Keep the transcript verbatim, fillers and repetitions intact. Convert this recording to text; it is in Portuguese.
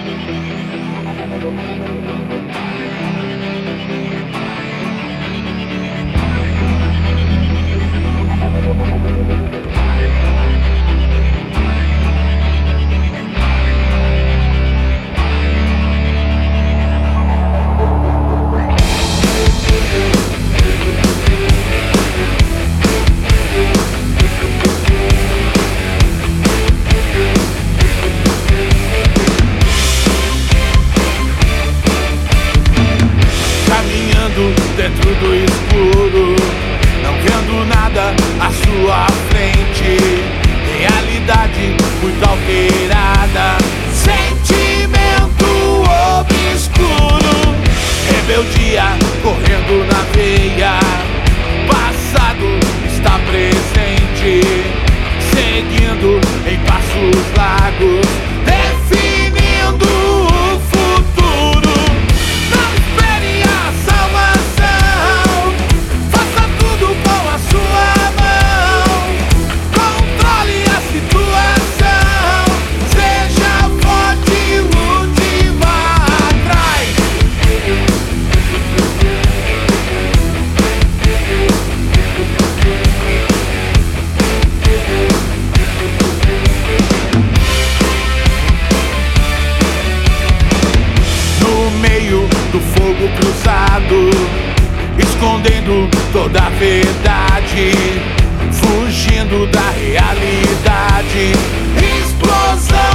Dentro do escuro, não vendo nada à sua frente, realidade muito alterada, sentimento obscuro, rebeldia correndo na veia, passado está presente, seguindo em passos largos, definindo o futuro. Não espere a salvação, faça tudo com a sua mão, controle a situação, seja forte, lute e vá atrás. No meio do fogo cruzado, escondendo toda a verdade, fugindo da realidade, explosão.